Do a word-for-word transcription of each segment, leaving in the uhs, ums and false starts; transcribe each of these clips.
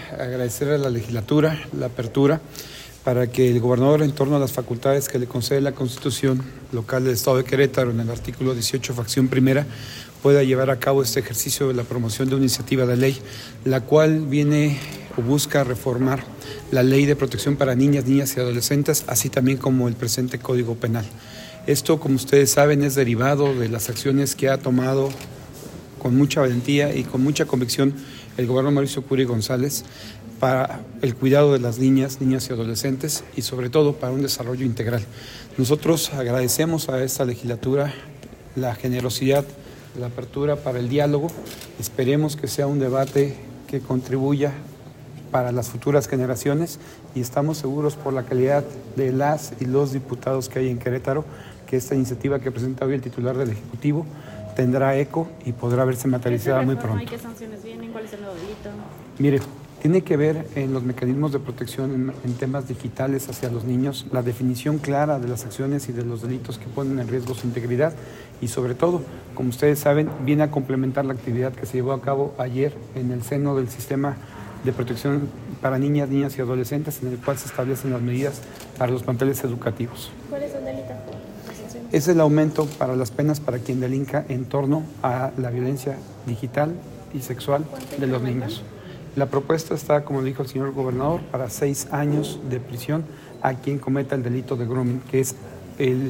agradecer a la legislatura la apertura para que el gobernador, en torno a las facultades que le concede la Constitución local del Estado de Querétaro en el artículo dieciocho, fracción primera, pueda llevar a cabo este ejercicio de la promoción de una iniciativa de ley, la cual viene o busca reformar la Ley de Protección para Niñas, Niñas y Adolescentes, así también como el presente Código Penal. Esto, como ustedes saben, es derivado de las acciones que ha tomado con mucha valentía y con mucha convicción el gobernador Mauricio Curi González para el cuidado de las niñas, niñas y adolescentes y sobre todo para un desarrollo integral. Nosotros agradecemos a esta legislatura la generosidad, la apertura para el diálogo. Esperemos que sea un debate que contribuya para las futuras generaciones y estamos seguros por la calidad de las y los diputados que hay en Querétaro que esta iniciativa que presenta hoy el titular del Ejecutivo tendrá eco y podrá verse materializada muy pronto. ¿Y qué sanciones vienen? ¿Cuál es el nuevo delito? Mire, tiene que ver en los mecanismos de protección en, en temas digitales hacia los niños, la definición clara de las acciones y de los delitos que ponen en riesgo su integridad y sobre todo, como ustedes saben, viene a complementar la actividad que se llevó a cabo ayer en el seno del sistema de protección para niñas, niñas y adolescentes, en el cual se establecen las medidas para los planteles educativos. ¿Cuál es el delito? Es el aumento para las penas para quien delinca en torno a la violencia digital y sexual de los niños. La propuesta está, como dijo el señor gobernador, para seis años de prisión a quien cometa el delito de grooming, que es el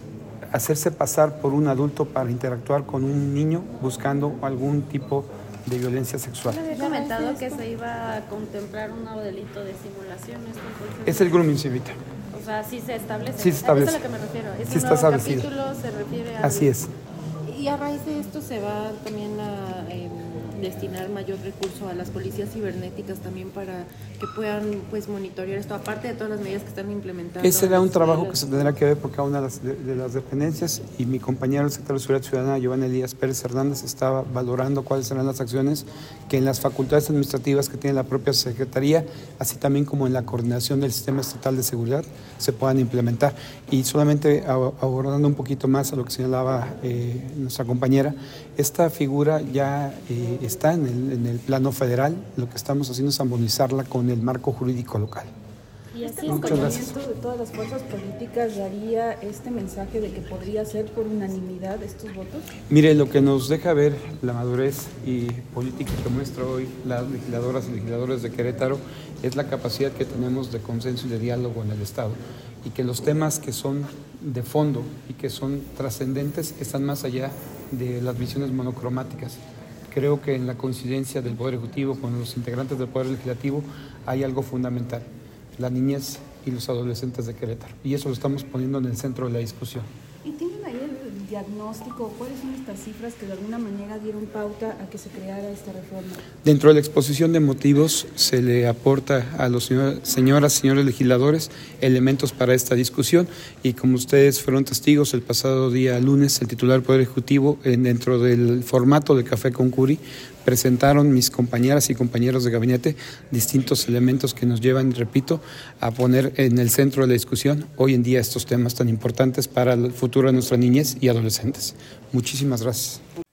hacerse pasar por un adulto para interactuar con un niño buscando algún tipo de violencia sexual. ¿Le había comentado que se iba a contemplar un nuevo delito de simulación? Es el grooming, señorita. O sea, sí se establece. Sí se establece. Eso es a lo que me refiero. Ese Sí está nuevo establecido. capítulo se refiere a... Así es. Y a raíz de esto se va también a eh, destinar mayor recurso a las policías cibernéticas también para que puedan pues monitorear esto, aparte de todas las medidas que están implementando. Ese será un trabajo que se tendrá que ver por cada una de las, de, de las dependencias y mi compañero el secretario de Seguridad Ciudadana, Giovanni Elías Pérez Hernández, estaba valorando cuáles serán las acciones que en las facultades administrativas que tiene la propia Secretaría, así también como en la coordinación del Sistema Estatal de Seguridad, se puedan implementar. Y solamente abordando un poquito más a lo que señalaba eh, nuestra compañera, esta figura ya eh, está en el, en el plano federal, lo que estamos haciendo es armonizarla con el marco jurídico local. Y Muchas este acompañamiento gracias. de todas las fuerzas políticas daría este mensaje de que podría ser por unanimidad estos votos. Mire, lo que nos deja ver la madurez y política que muestra hoy las legisladoras y legisladores de Querétaro es la capacidad que tenemos de consenso y de diálogo en el Estado y que los temas que son de fondo y que son trascendentes están más allá de las visiones monocromáticas. Creo que en la coincidencia del Poder Ejecutivo con los integrantes del Poder Legislativo hay algo fundamental, la niñez y los adolescentes de Querétaro. Y eso lo estamos poniendo en el centro de la discusión. ¿Y tienen ahí el diagnóstico? ¿Cuáles son estas cifras que de alguna manera dieron pauta a que se creara esta reforma? Dentro de la exposición de motivos se le aporta a los señor, señoras y señores legisladores elementos para esta discusión y como ustedes fueron testigos el pasado día lunes, el titular del Poder Ejecutivo, en, dentro del formato de Café con Curi, presentaron mis compañeras y compañeros de gabinete distintos elementos que nos llevan, repito, a poner en el centro de la discusión hoy en día estos temas tan importantes para el futuro de nuestra niñez y adolescentes. Muchísimas gracias.